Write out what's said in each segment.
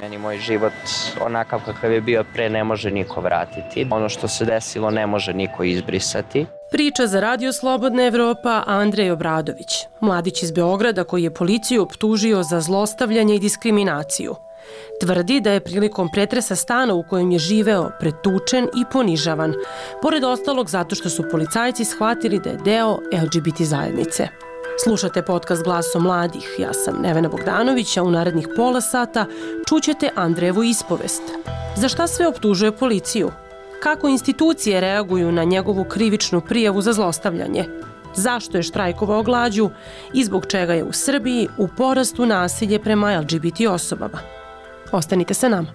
Meni moj život onakav kakav je bio pre ne može niko vratiti. Ono što se desilo ne može niko izbrisati. Priča za Radio Slobodna Evropa Andrej Obradović, mladić iz Beograda koji je policiju optužio za zlostavljanje i diskriminaciju. Tvrdi da je prilikom pretresa stana u kojem je živeo pretučen i ponižavan, pored ostalog zato što su policajci shvatili da je deo LGBT zajednice. Slušate podcast Glasom mladih. Ja sam Nevena Bogdanović, a u narednih pola sata čućete Andrejevu ispovest. Za šta sve optužuje policiju? Kako institucije reaguju na njegovu krivičnu prijavu za zlostavljanje? Zašto je štrajkovao glađu i zbog čega je u Srbiji u porastu nasilje prema LGBT osobama? Ostanite sa nama.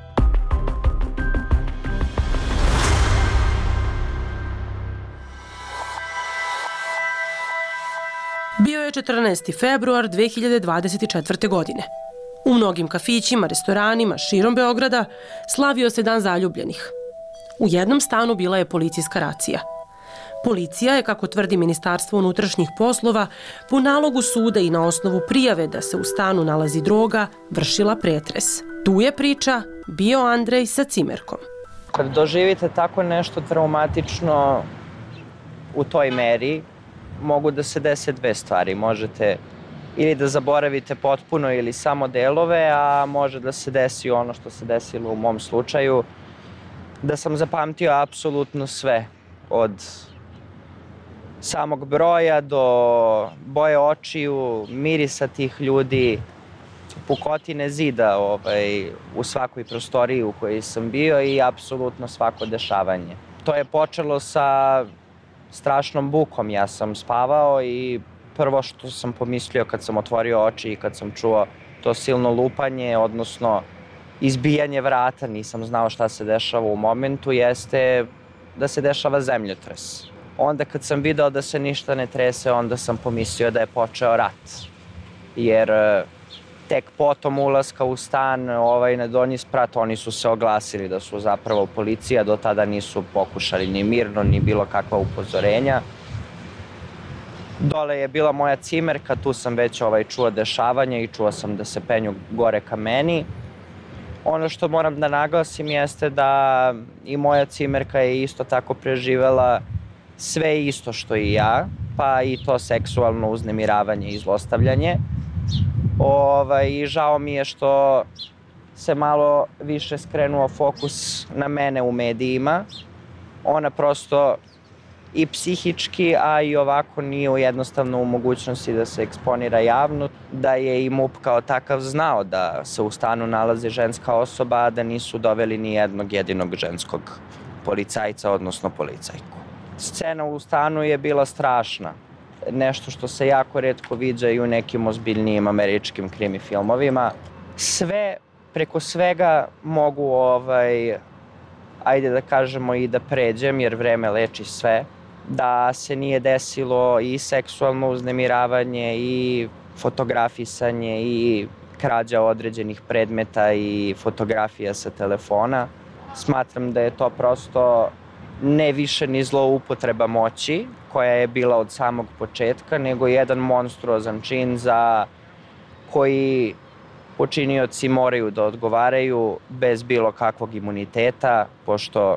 Bio je 14. februar 2024. godine. U mnogim kafićima, restoranima širom Beograda slavio se Dan zaljubljenih. U jednom stanu bila je policijska racija. Policija je, kako tvrdi Ministarstvo unutrašnjih poslova, po nalogu suda i na osnovu prijave da se u stanu nalazi droga, vršila pretres. Tu je priča bio Andrej sa cimerkom. Kad doživite tako nešto traumatično u toj meri, mogu da se dese dve stvari. Možete ili da zaboravite potpuno ili samo delove, a može da se desi ono što se desilo u mom slučaju, da sam zapamtio apsolutno sve, od samog broja do boje očiju, mirisa tih ljudi, pukotine zida u svakoj prostoriji u kojoj sam bio i apsolutno svako dešavanje. To je počelo sa strašnom bukom. Ja sam spavao i prvo što sam pomislio kad sam otvorio oči i kad sam čuo to silno lupanje, odnosno izbijanje vrata, nisam znao šta se dešava u momentu, jeste da se dešava zemljotres. Onda kad sam video da se ništa ne trese, onda sam pomislio da je počeo rat. Jer tek potom ulaska u stan na donji sprat, oni su se oglasili da su zapravo policija, do tada nisu pokušali ni mirno, ni bilo kakva upozorenja. Dole je bila moja cimerka, tu sam već čuo dešavanje i čuo sam da se penju gore ka meni. Ono što moram da naglasim jeste da i moja cimerka je isto tako preživela sve isto što i ja, pa i to seksualno uznemiravanje i zlostavljanje. I žao mi je što se malo više skrenuo fokus na mene u medijima. Ona prosto i psihički, a i ovako nije jednostavno u mogućnosti da se eksponira javno. Da je i MUP kao takav znao da se u stanu nalazi ženska osoba, a da nisu doveli ni jednog jedinog ženskog policajca, odnosno policajku. Scena u stanu je bila strašna. Nešto što se jako retko viđa i u nekim ozbiljnijim američkim krimi filmovima. Sve, preko svega mogu, ajde da kažemo i da pređem, jer vreme leči sve. Da se nije desilo i seksualno uznemiravanje i fotografisanje i krađa određenih predmeta i fotografija sa telefona. Smatram da je to prosto ne više ni zloupotreba moći, koja je bila od samog početka, nego jedan monstruozan čin za koji počinioci moraju da odgovaraju bez bilo kakvog imuniteta, pošto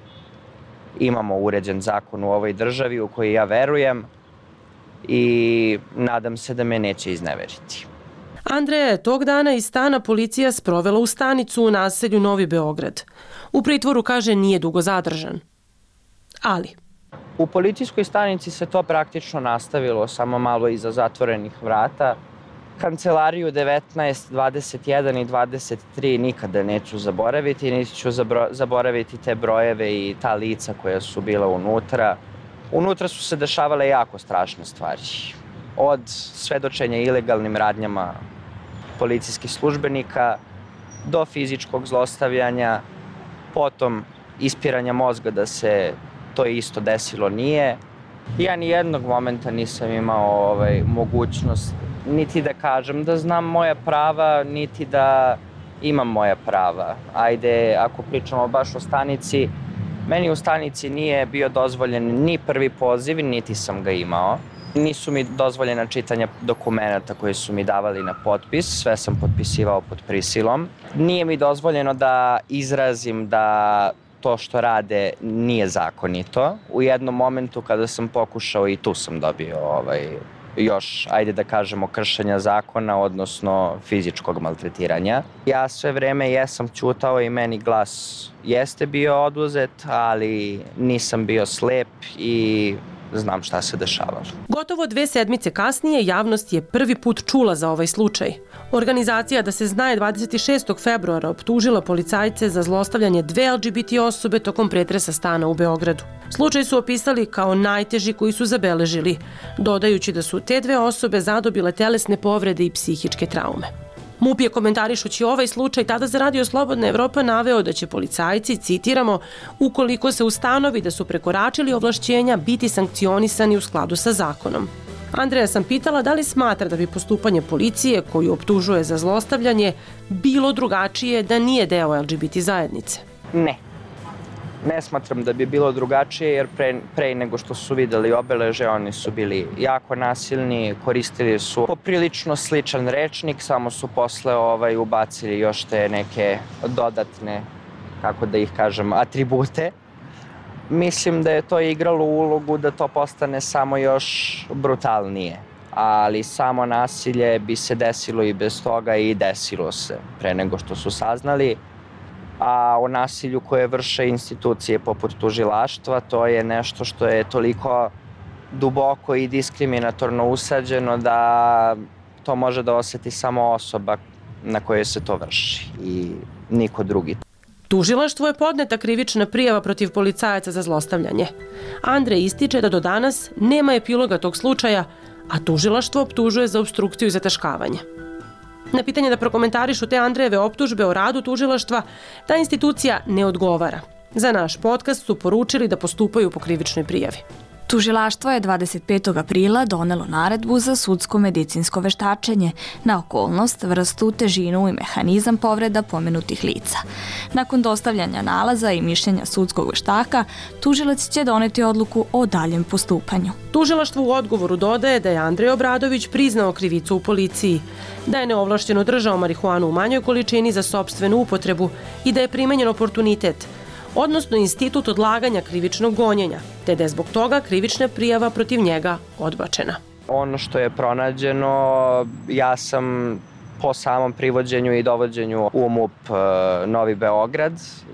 imamo uređen zakon u ovoj državi u koji ja verujem i nadam se da me neće izneveriti. Andreja je tog dana iz stana policija sprovela u stanicu u naselju Novi Beograd. U pritvoru, kaže, nije dugo zadržan. Ali u policijskoj stanici se to praktično nastavilo, samo malo iza zatvorenih vrata. Kancelariju 19, 21 i 23 nikada neću zaboraviti, niti ću zaboraviti te brojeve i ta lica koja su bila unutra. Unutra su se dešavale jako strašne stvari. Od svedočenja ilegalnim radnjama policijskih službenika do fizičkog zlostavljanja, potom ispiranja mozga da se to isto desilo nije. Ja ni jednog momenta nisam imao mogućnost niti da kažem da znam moja prava, niti da imam moja prava. Ajde, ako pričamo baš o stanici, meni u stanici nije bio dozvoljen ni prvi poziv, niti sam ga imao. Nisu mi dozvoljena čitanja dokumenata koje su mi davali na potpis, sve sam potpisivao pod prisilom. Nije mi dozvoljeno da izrazim da to što rade nije zakonito. U jednom momentu kada sam pokušao, i tu sam dobio još, ajde da kažemo, kršenja zakona, odnosno fizičkog maltretiranja. Ja sve vreme jesam ćutao i meni glas jeste bio oduzet, ali nisam bio slep i znam šta se dešavalo. Gotovo 2 sedmice kasnije javnost je prvi put čula za ovaj slučaj. Organizacija Da se zna je 26. februara optužila policajce za zlostavljanje 2 LGBT osobe tokom pretresa stana u Beogradu. Slučaj su opisali kao najteži koji su zabeležili, dodajući da su te 2 osobe zadobile telesne povrede i psihičke traume. MUP je komentarišući ovaj slučaj tada za Radio Slobodna Evropa naveo da će policajci, citiramo, ukoliko se ustanovi da su prekoračili ovlašćenja, biti sankcionisani u skladu sa zakonom. Andreja sam pitala da li smatra da bi postupanje policije, koju optužuje za zlostavljanje, bilo drugačije da nije deo LGBT zajednice. Ne. Ne smatram da bi bilo drugačije, jer pre nego što su videli obeleže, oni su bili jako nasilni, koristili su poprilično sličan rečnik, samo su posle ubacili još te neke dodatne, kako da ih kažem, atribute. Mislim da je to igralo ulogu da to postane samo još brutalnije, ali samo nasilje bi se desilo i bez toga i desilo se pre nego što su saznali. A o nasilju koje vrše institucije poput tužilaštva, to je nešto što je toliko duboko i diskriminatorno usađeno da to može da oseti samo osoba na kojoj se to vrši i niko drugi. Tužilaštvu je podneta krivična prijava protiv policajaca za zlostavljanje. Andrej ističe da do danas nema epiloga tog slučaja, a tužilaštvo optužuje za opstrukciju i zataškavanje. Na pitanje da prokomentarišu te Andrejeve optužbe o radu tužilaštva, ta institucija ne odgovara. Za naš podcast su poručili da postupaju po krivičnoj prijavi. Tužilaštvo je 25. aprila donelo naredbu za sudsko-medicinsko veštačenje na okolnost, vrstu, težinu i mehanizam povreda pomenutih lica. Nakon dostavljanja nalaza i mišljenja sudskog veštaka, tužilac će doneti odluku o daljem postupanju. Tužilaštvo u odgovoru dodaje da je Andrej Obradović priznao krivicu u policiji, da je neovlašćeno držao marihuanu u manjoj količini za sopstvenu upotrebu i da je primenjen oportunitet, odnosno institut odlaganja krivičnog gonjenja, te da je zbog toga krivična prijava protiv njega odbačena. Ono što je pronađeno, ja sam po samom privođenju i dovođenju u MUP Novi Beograd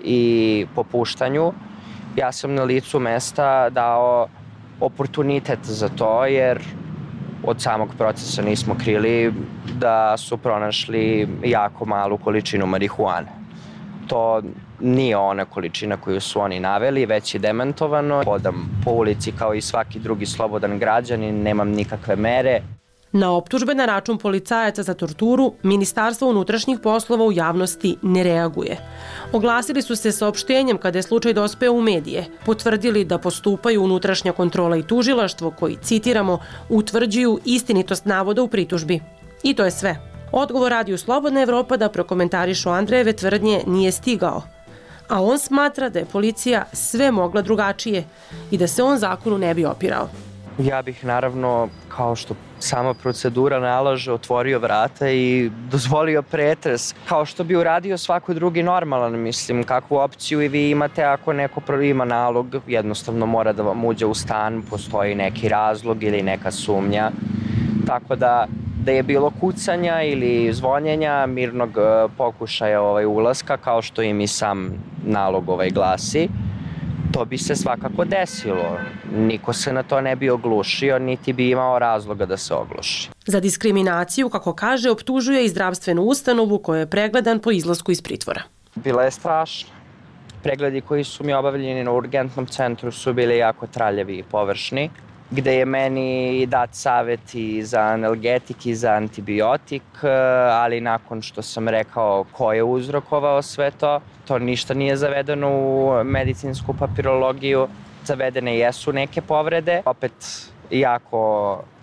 i po puštanju, ja sam na licu mesta dao oportunitet za to, jer od samog procesa nismo krili da su pronašli jako malu količinu marihuane. To nije ona količina koju su oni naveli, već je demantovano. Hodam po ulici kao i svaki drugi slobodan građanin, nemam nikakve mere. Na optužbe na račun policajaca za torturu, Ministarstvo unutrašnjih poslova u javnosti ne reaguje. Oglasili su se saopštenjem kada je slučaj dospeo u medije, potvrdili da postupaju unutrašnja kontrola i tužilaštvo koji, citiramo, utvrđuju istinitost navoda u pritužbi. I to je sve. Odgovor Radio Slobodna Evropa da prokomentarišu Andrejeve tvrdnje nije stigao, a on smatra da je policija sve mogla drugačije i da se on zakonu ne bi opirao. Ja bih naravno, kao što sama procedura nalaže, otvorio vrata i dozvolio pretres, kao što bi uradio svako drugi normalan. Mislim, kakvu opciju i vi imate ako neko ima nalog, jednostavno mora da vam uđe u stan, postoji neki razlog ili neka sumnja. Tako da je bilo kucanja ili zvonjenja, mirnog pokušaja ulaska, kao što im i sam nalog glasi, to bi se svakako desilo. Niko se na to ne bi oglušio, niti bi imao razloga da se ogluši. Za diskriminaciju, kako kaže, optužuje i zdravstvenu ustanovu koja je pregledan po izlasku iz pritvora. Bila je strašna. Pregledi koji su mi obavljeni na urgentnom centru su bili jako traljevi i površni, gde je meni dat savjet i za analgetik i za antibiotik, ali nakon što sam rekao ko je uzrokovao sve to, to ništa nije zavedeno u medicinsku papirologiju. Zavedene jesu neke povrede, opet jako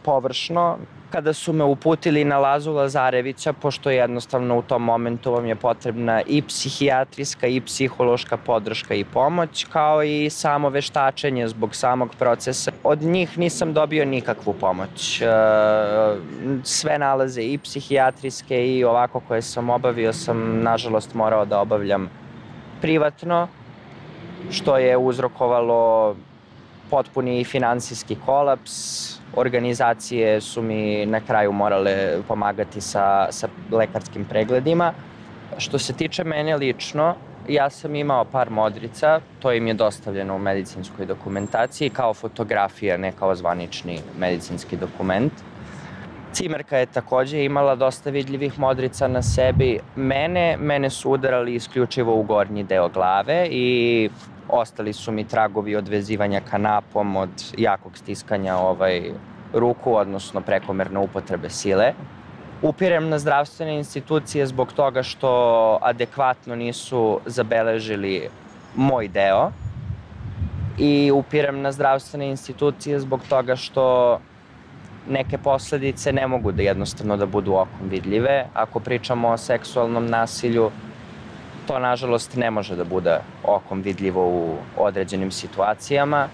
površno. Kada su me uputili na Lazu Lazarevića, pošto jednostavno u tom momentu vam je potrebna i psihijatrijska i psihološka podrška i pomoć, kao i samo veštačenje zbog samog procesa. Od njih nisam dobio nikakvu pomoć. Sve nalaze i psihijatrijske i ovako koje sam obavio sam nažalost morao da obavljam privatno, što je uzrokovalo potpuni finansijski kolaps. Organizacije su mi na kraju morale pomagati sa lekarskim pregledima. Što se tiče mene lično, ja sam imao par modrica, to im je dostavljeno u medicinskoj dokumentaciji kao fotografija, ne kao zvanični medicinski dokument. Cimerka je takođe imala dosta vidljivih modrica na sebi. Mene su udarali isključivo u gornji deo glave i ostali su mi tragovi od vezivanja kanapom, od jakog stiskanja ruku, odnosno prekomerne upotrebe sile. Upirem na zdravstvene institucije zbog toga što adekvatno nisu zabeležili moj deo i upirem na zdravstvene institucije zbog toga što neke posledice ne mogu da jednostavno da budu okom vidljive. Ako pričamo o seksualnom nasilju, to nažalost ne može da bude okom vidljivo u određenim situacijama,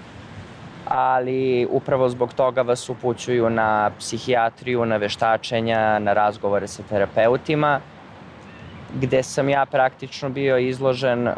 ali upravo zbog toga vas upućuju na psihijatriju, na veštačenja, na razgovore sa terapeutima, gde sam ja praktično bio izložen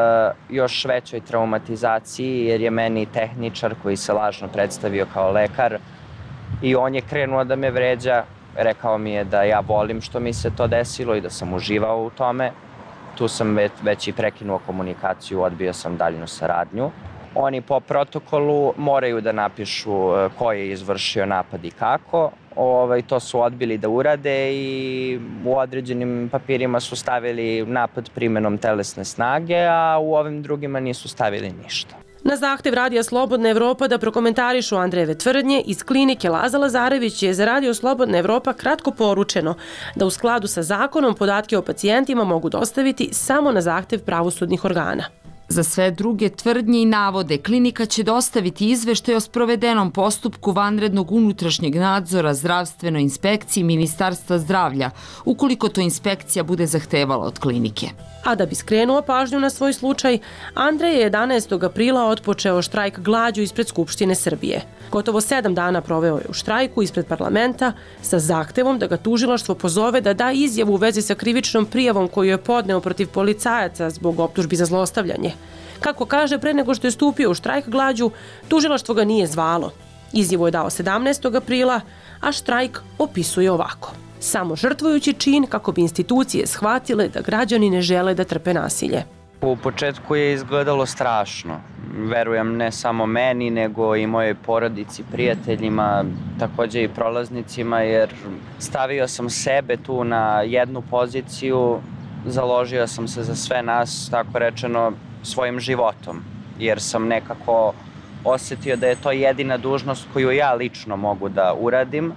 još većoj traumatizaciji, jer je meni tehničar koji se lažno predstavio kao lekar i on je krenuo da me vređa, rekao mi je da ja volim što mi se to desilo i da sam uživao u tome. Tu sam već i prekinuo komunikaciju, odbio sam daljnu saradnju. Oni po protokolu moraju da napišu ko je izvršio napad i kako. To su odbili da urade i u određenim papirima su stavili napad primenom telesne snage, a u ovim drugima nisu stavili ništa. Na zahtev Radija Slobodna Evropa da prokomentarišu Andrejeve tvrdnje, iz klinike Laza Lazarević je za Radio Slobodna Evropa kratko poručeno da u skladu sa zakonom podatke o pacijentima mogu dostaviti samo na zahtev pravosudnih organa. Za sve druge tvrdnje i navode, klinika će dostaviti izveštaj o sprovedenom postupku vanrednog unutrašnjeg nadzora zdravstvenoj inspekciji Ministarstva zdravlja, ukoliko to inspekcija bude zahtevala od klinike. A da bi skrenuo pažnju na svoj slučaj, Andrej je 11. aprila otpočeo štrajk glađu ispred Skupštine Srbije. Gotovo 7 dana proveo je u štrajku ispred parlamenta sa zahtevom da ga tužilaštvo pozove da da izjavu u vezi sa krivičnom prijavom koju je podneo protiv policajaca zbog optužbi za zlostavljanje. Kako kaže, pre nego što je stupio u štrajk glađu, tužilaštvo ga nije zvalo. Izjavu je dao 17. aprila, a štrajk opisuje ovako: samo žrtvujući čin kako bi institucije shvatile da građani ne žele da trpe nasilje. U početku je izgledalo strašno. Verujem ne samo meni, nego i mojoj porodici, prijateljima, takođe i prolaznicima, jer stavio sam sebe tu na jednu poziciju, založio sam se za sve nas, tako rečeno, svojim životom, jer sam nekako osetio da je to jedina dužnost koju ja lično mogu da uradim,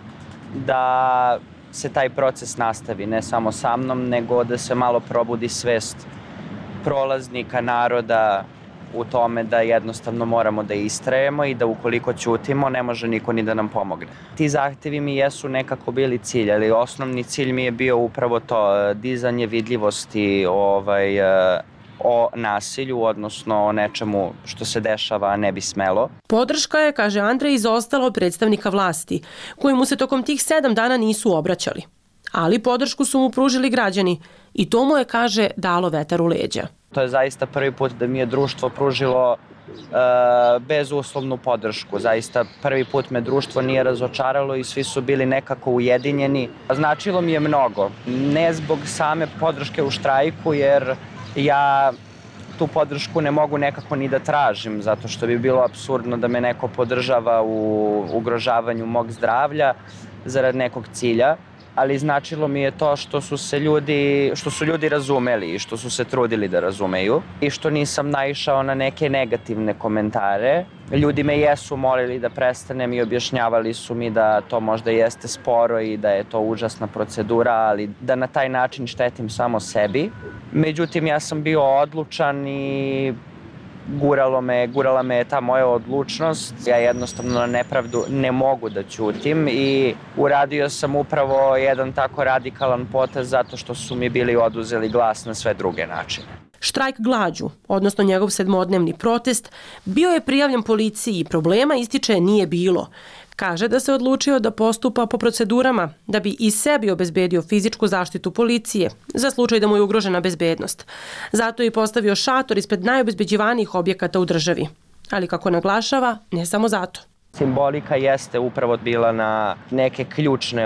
da se taj proces nastavi, ne samo sa mnom, nego da se malo probudi svest prolaznika, naroda u tome da jednostavno moramo da istrajemo i da ukoliko ćutimo ne može niko ni da nam pomogne. Ti zahtevi mi jesu nekako bili cilj, ali osnovni cilj mi je bio upravo to, dizanje vidljivosti o nasilju, odnosno o nečemu što se dešava, a ne bi smelo. Podrška je, kaže Andrej, izostala od predstavnika vlasti, koji mu se tokom tih 7 dana nisu obraćali. Ali podršku su mu pružili građani i to mu je, kaže, dalo vetar u leđa. To je zaista prvi put da mi je društvo pružilo bezuslovnu podršku. Zaista prvi put me društvo nije razočaralo i svi su bili nekako ujedinjeni. Značilo mi je mnogo. Ne zbog same podrške u štrajku, jer ja tu podršku ne mogu nekako ni da tražim, zato što bi bilo apsurdno da me neko podržava u ugrožavanju mog zdravlja zarad nekog cilja, ali značilo mi je to što su ljudi razumeli i što su se trudili da razumeju i što nisam naišao na neke negativne komentare. Ljudi me jesu molili da prestanem i objašnjavali su mi da to možda jeste sporo i da je to užasna procedura, ali da na taj način štetim samo sebi. Međutim, ja sam bio odlučan i gurala me je ta moja odlučnost. Ja jednostavno na nepravdu ne mogu da ćutim i uradio sam upravo jedan tako radikalan potez zato što su mi bili oduzeli glas na sve druge načine. Štrajk glađu, odnosno njegov 7-dnevni protest, bio je prijavljen policiji i problema, ističe, nije bilo. Kaže da se odlučio da postupa po procedurama da bi i sebi obezbedio fizičku zaštitu policije za slučaj da mu je ugrožena bezbednost. Zato je i postavio šator ispred najobezbeđivanijih objekata u državi. Ali kako naglašava, ne samo zato. Simbolika jeste upravo bila na neke ključne,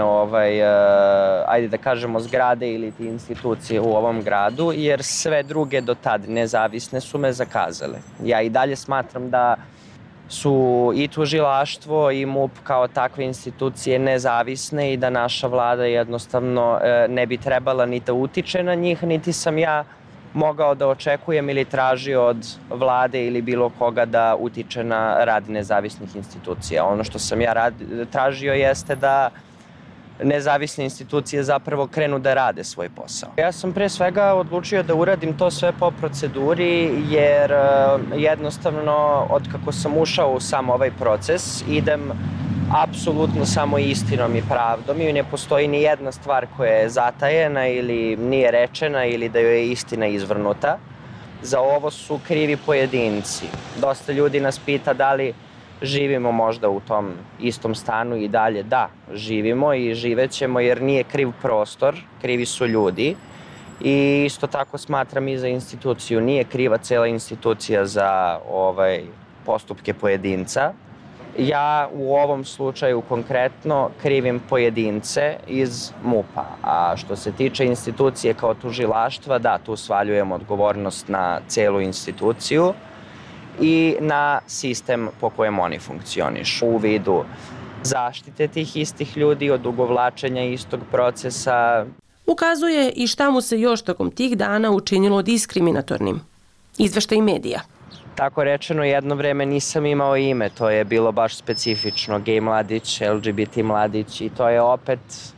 ajde da kažemo, zgrade ili institucije u ovom gradu, jer sve druge do tad nezavisne su me zakazale. Ja i dalje smatram da su i tužilaštvo i MUP kao takve institucije nezavisne i da naša vlada jednostavno ne bi trebala ni da utiče na njih, niti sam ja mogao da očekujem ili tražio od vlade ili bilo koga da utiče na rad nezavisnih institucija. Ono što sam ja tražio jeste da nezavisne institucije zapravo krenu da rade svoj posao. Ja sam pre svega odlučio da uradim to sve po proceduri jer jednostavno od kako sam ušao u sam ovaj proces idem apsolutno samo istinom i pravdom i ne postoji ni jedna stvar koja je zatajena ili nije rečena ili da joj je istina izvrnuta. Za ovo su krivi pojedinci. Dosta ljudi nas pita da li živimo možda u tom istom stanu i dalje. Da, živimo i živećemo jer nije kriv prostor, krivi su ljudi. I isto tako smatram i za instituciju. Nije kriva cela institucija za postupke pojedinca. Ja u ovom slučaju konkretno krivim pojedince iz MUP-a, a što se tiče institucije kao tužilaštva, da, tu svaljujem odgovornost na celu instituciju i na sistem po kojem oni funkcionišu u vidu zaštite tih istih ljudi, odugovlačenja istog procesa. Ukazuje i šta mu se još tokom tih dana učinilo diskriminatornim. Izveštaj medija. Tako rečeno, jedno vreme nisam imao ime, to je bilo baš specifično, gej mladić, LGBT mladić i to je opet,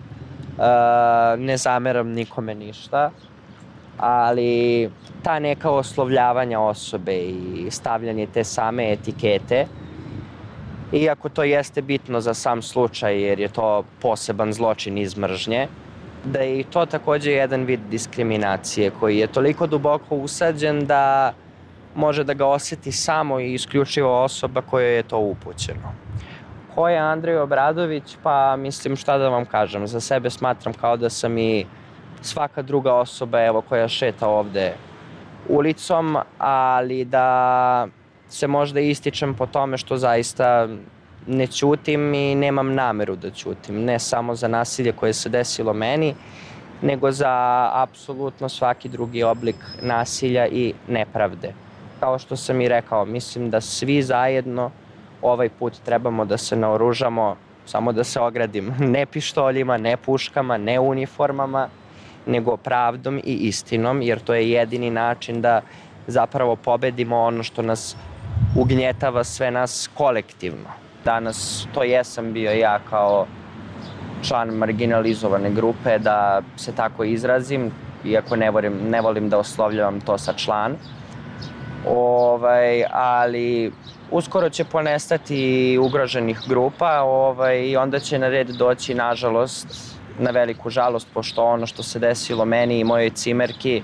ne zameram nikome ništa, ali ta neka oslovljavanja osobe i stavljanje te same etikete, iako to jeste bitno za sam slučaj jer je to poseban zločin iz mržnje, da je i to takođe jedan vid diskriminacije koji je toliko duboko usađen da može da ga osjeti samo i isključivo osoba kojoj je to upućeno. Ko je Andrej Obradović? Pa mislim šta da vam kažem, za sebe smatram kao da sam i svaka druga osoba koja šeta ovde ulicom, ali da se možda ističem po tome što zaista ne ćutim i nemam nameru da ćutim, ne samo za nasilje koje se desilo meni, nego za apsolutno svaki drugi oblik nasilja i nepravde. Kao što sam i rekao, mislim da svi zajedno ovaj put trebamo da se naoružamo, samo da se ogradim, ne pištoljima, ne puškama, ne uniformama, nego pravdom i istinom, jer to je jedini način da zapravo pobedimo ono što nas ugnjetava sve nas kolektivno. Danas to jesam bio ja kao član marginalizovane grupe, da se tako izrazim, iako ne volim da oslovljavam to sa član. Ali uskoro će ponestati ugroženih grupa i onda će na red doći, nažalost, na veliku žalost, pošto ono što se desilo meni i mojoj cimerki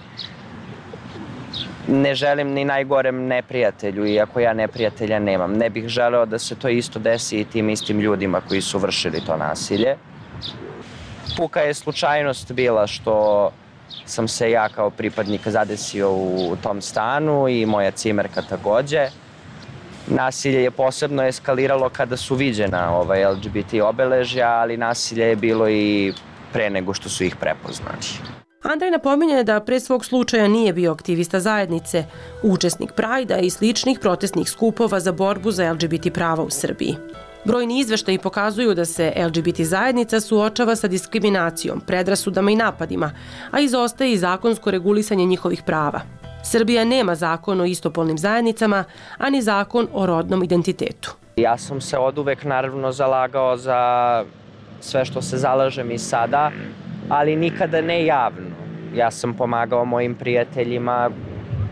ne želim ni najgorem neprijatelju, iako ja neprijatelja nemam. Ne bih želeo da se to isto desi i tim istim ljudima koji su vršili to nasilje. Puka je slučajnost bila što sam se ja kao pripadnik zadesio u tom stanu i moja cimerka takođe. Nasilje je posebno eskaliralo kada su viđena LGBT obeležja, ali nasilje je bilo i pre nego što su ih prepoznali. Andrej napominje da pre svog slučaja nije bio aktivista zajednice, učesnik Prajda i sličnih protestnih skupova za borbu za LGBT prava u Srbiji. Brojni izveštaji pokazuju da se LGBT zajednica suočava sa diskriminacijom, predrasudama i napadima, a izostaje i zakonsko regulisanje njihovih prava. Srbija nema zakon o istopolnim zajednicama, a ni zakon o rodnom identitetu. Ja sam se oduvek naravno zalagao za sve što se zalažem i sada, ali nikada ne javno. Ja sam pomagao mojim prijateljima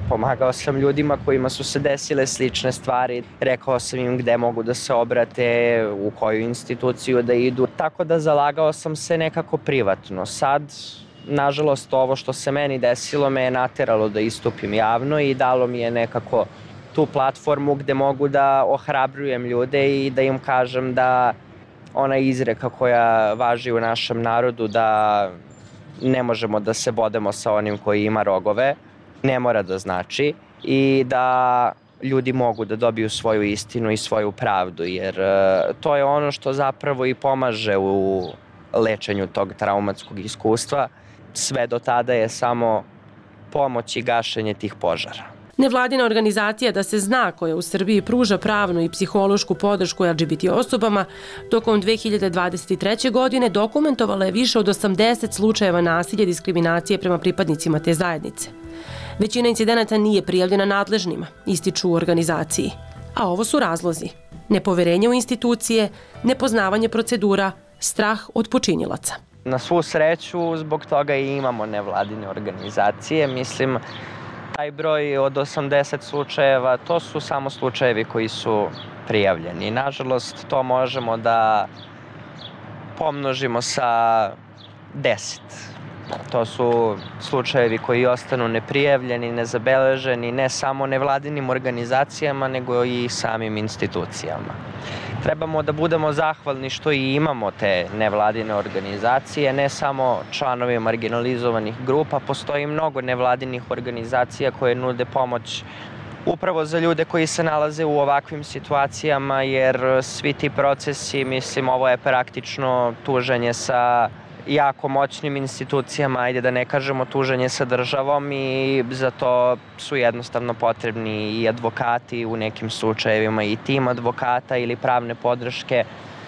Pomagao sam ljudima kojima su se desile slične stvari, rekao sam im gde mogu da se obrate, u koju instituciju da idu, tako da zalagao sam se nekako privatno. Sad, nažalost, ovo što se meni desilo me je nateralo da istupim javno i dalo mi je nekako tu platformu gde mogu da ohrabrujem ljude i da im kažem da ona izreka koja važi u našem narodu da ne možemo da se bodemo sa onim koji ima rogove, ne mora da znači i da ljudi mogu da dobiju svoju istinu i svoju pravdu, jer to je ono što zapravo i pomaže u lečenju tog traumatskog iskustva. Sve do tada je samo pomoć i gašenje tih požara. Nevladina organizacija Da se zna, koja u Srbiji pruža pravnu i psihološku podršku LGBT osobama, tokom 2023. godine dokumentovala je više od 80 slučajeva nasilja i diskriminacije prema pripadnicima te zajednice. Većina incidenata nije prijavljena nadležnima, ističu u organizaciji. A ovo su razlozi: nepoverenje u institucije, nepoznavanje procedura, strah od počinilaca. Na svu sreću, zbog toga i imamo nevladine organizacije. Mislim, taj broj od 80 slučajeva, to su samo slučajevi koji su prijavljeni. Nažalost, to možemo da pomnožimo sa 10. To su slučajevi koji ostanu neprijavljeni, nezabeleženi, ne samo nevladinim organizacijama, nego i samim institucijama. Trebamo da budemo zahvalni što i imamo te nevladine organizacije, ne samo članovi marginalizovanih grupa, postoji mnogo nevladinih organizacija koje nude pomoć upravo za ljude koji se nalaze u ovakvim situacijama, jer svi ti procesi, mislim, ovo je praktično tuženje sa jako moćnim institucijama, ajde da ne kažemo tuženje sa državom, i za to su jednostavno potrebni i advokati u nekim slučajevima i tim advokata ili pravne podrške,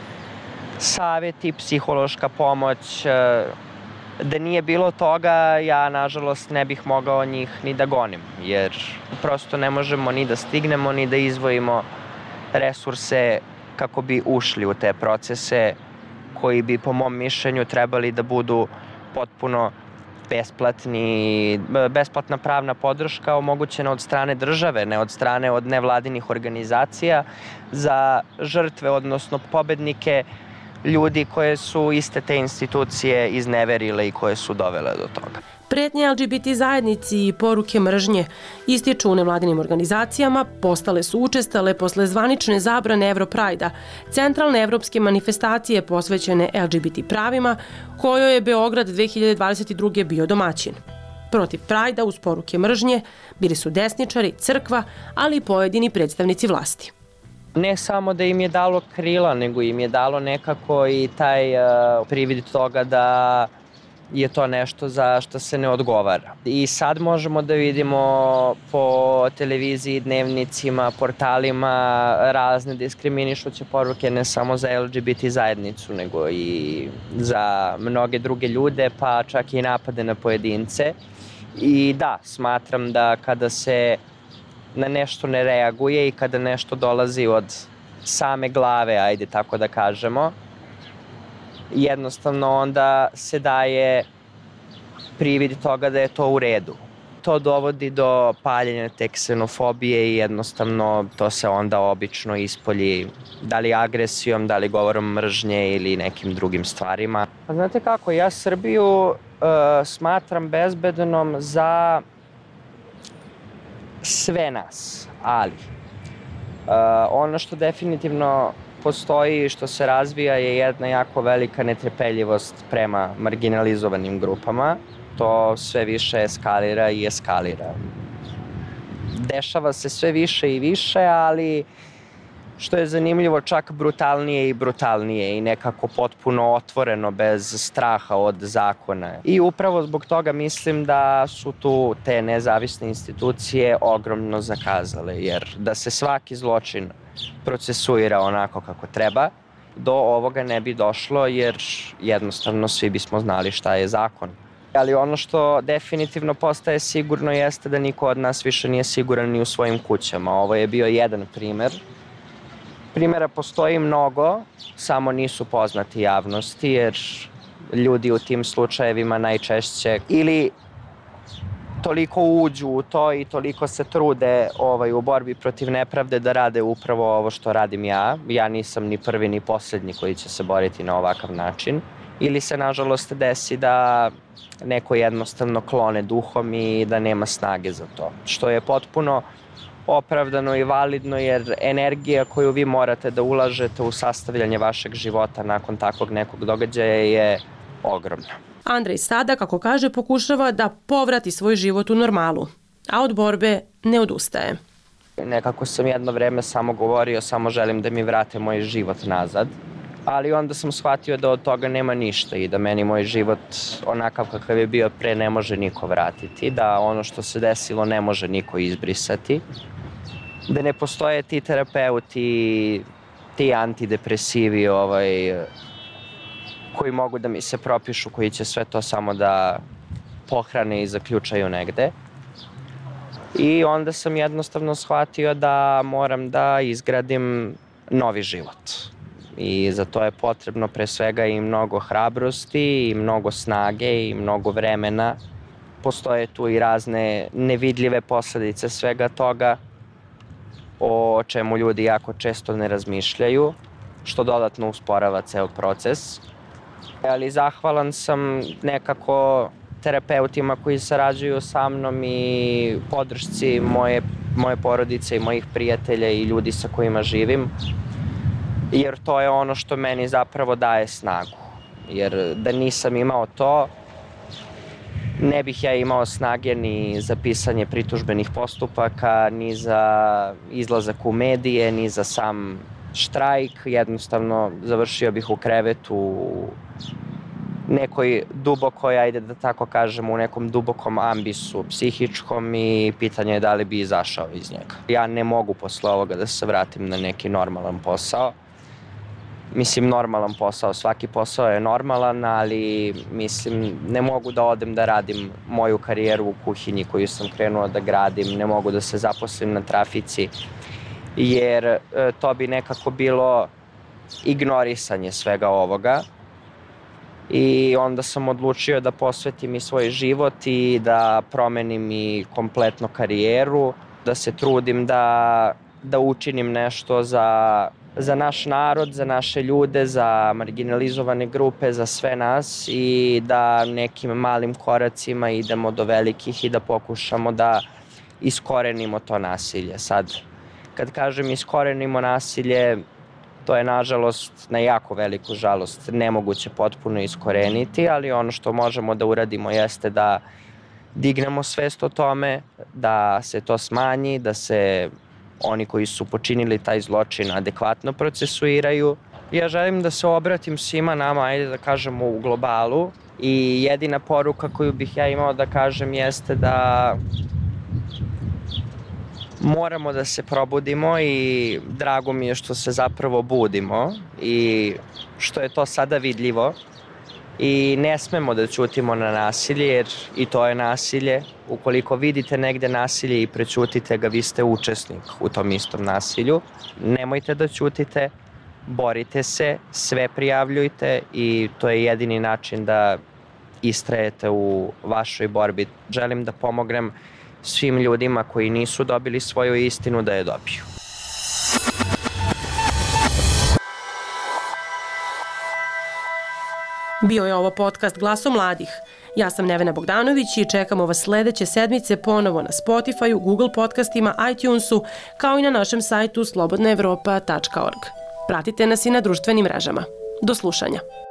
savjeti, psihološka pomoć. Da nije bilo toga, ja nažalost ne bih mogao njih ni da gonim, jer prosto ne možemo ni da stignemo ni da izdvojimo resurse kako bi ušli u te procese koji bi, po mom mišljenju, trebali da budu potpuno besplatni. Besplatna pravna podrška omogućena od strane države, ne od strane od nevladinih organizacija, za žrtve, odnosno pobednike, ljudi koje su iste te institucije izneverile i koje su dovele do toga. Pretnje LGBT zajednici i poruke mržnje, ističu u nevladinim organizacijama, postale su učestale posle zvanične zabrane Europrajda, centralne evropske manifestacije posvećene LGBT pravima, kojoj je Beograd 2022. bio domaćin. Protiv Prajda uz poruke mržnje bili su desničari, crkva, ali i pojedini predstavnici vlasti. Ne samo da im je dalo krila, nego im je dalo nekako i taj privid toga da je to nešto za što se ne odgovara. I sad možemo da vidimo po televiziji, dnevnicima, portalima razne diskriminišuće poruke, ne samo za LGBT zajednicu, nego i za mnoge druge ljude, pa čak i napade na pojedince. I da, smatram da kada se na nešto ne reaguje i kada nešto dolazi od same glave, ajde tako da kažemo, jednostavno onda se daje privid toga da je to u redu. To dovodi do paljenja te ksenofobije i jednostavno to se onda obično ispolji, da li agresijom, da li govorom mržnje ili nekim drugim stvarima. Pa znate kako, ja Srbiju smatram bezbednom za sve nas, ali ono što definitivno postoji i što se razvija je jedna jako velika netrpeljivost prema marginalizovanim grupama. To sve više eskalira i eskalira. Dešava se sve više i više, ali što je zanimljivo, čak brutalnije i brutalnije i nekako potpuno otvoreno, bez straha od zakona. I upravo zbog toga mislim da su tu te nezavisne institucije ogromno zakazale, jer da se svaki zločin procesuira onako kako treba, do ovoga ne bi došlo, jer jednostavno svi bismo znali šta je zakon. Ali ono što definitivno postaje sigurno jeste da niko od nas više nije siguran ni u svojim kućama. Ovo je bio jedan primer. Primera postoji mnogo, samo nisu poznati javnosti, jer ljudi u tim slučajevima najčešće ili toliko uđu u to i toliko se trude u borbi protiv nepravde da rade upravo ovo što radim ja. Ja nisam ni prvi ni posljednji koji će se boriti na ovakav način. Ili se nažalost desi da neko jednostavno klone duhom i da nema snage za to. Što je potpuno opravdano i validno jer energija koju vi morate da ulažete u sastavljanje vašeg života nakon takvog nekog događaja je ogromna. Andrej sada, kako kaže, pokušava da povrati svoj život u normalu, a od borbe ne odustaje. Nekako sam jedno vreme samo govorio, samo želim da mi vrate moj život nazad, ali onda sam shvatio da od toga nema ništa i da meni moj život onakav kakav je bio pre ne može niko vratiti, da ono što se desilo ne može niko izbrisati, da ne postoje ti terapeuti, ti antidepresivi koji mogu da mi se propišu, koji će sve to samo da pohrane i zaključaju negde. I onda sam jednostavno shvatio da moram da izgradim novi život. I za to je potrebno pre svega i mnogo hrabrosti, i mnogo snage, i mnogo vremena. Postoje tu i razne nevidljive posledice svega toga, o čemu ljudi jako često ne razmišljaju, što dodatno usporava ceo proces. Ali zahvalan sam nekako terapeutima koji sarađuju sa mnom i podršci moje porodice i mojih prijatelja i ljudi sa kojima živim, jer to je ono što meni zapravo daje snagu. Jer da nisam imao to, ne bih ja imao snage ni za pisanje pritužbenih postupaka, ni za izlazak u medije, ni za sam štrajk. Jednostavno završio bih u krevetu u nekoj dubokoj, ajde da tako kažem, u nekom dubokom ambisu psihičkom i pitanje je da li bi izašao iz njega. Ja ne mogu posle ovoga da se vratim na neki normalan posao. Mislim, normalan posao, svaki posao je normalan, ali mislim, ne mogu da odem da radim moju karijeru u kuhinji koju sam krenuo da gradim, ne mogu da se zaposlim na trafici, jer to bi nekako bilo ignorisanje svega ovoga. I onda sam odlučio da posvetim i svoj život i da promenim i kompletno karijeru, da se trudim da učinim nešto za naš narod, za naše ljude, za marginalizovane grupe, za sve nas i da nekim malim koracima idemo do velikih i da pokušamo da iskorenimo to nasilje. Sad, kad kažem iskorenimo nasilje, to je nažalost, na jako veliku žalost, nemoguće potpuno iskoreniti, ali ono što možemo da uradimo jeste da dignemo svest o tome, da se to smanji, da se oni koji su počinili taj zločin adekvatno procesuiraju. Ja želim da se obratim svima nama, ajde da kažemo u globalu, i jedina poruka koju bih ja imao da kažem jeste da moramo da se probudimo i drago mi je što se zapravo budimo i što je to sada vidljivo i ne smemo da ćutimo na nasilje jer i to je nasilje. Ukoliko vidite negde nasilje i prećutite ga, vi ste učesnik u tom istom nasilju. Nemojte da ćutite, borite se, sve prijavljujte i to je jedini način da istrajete u vašoj borbi. Želim da pomognem svim ljudima koji nisu dobili svoju istinu da je dobiju. Bio je ovo podcast Glaso mladih. Ja sam Nevena Bogdanović i čekamo vas sledeće sedmice ponovo na Spotifyu, Google podcastima, iTunesu, kao i na našem sajtu slobodnaevropa.org. Pratite nas i na društvenim mrežama. Do slušanja.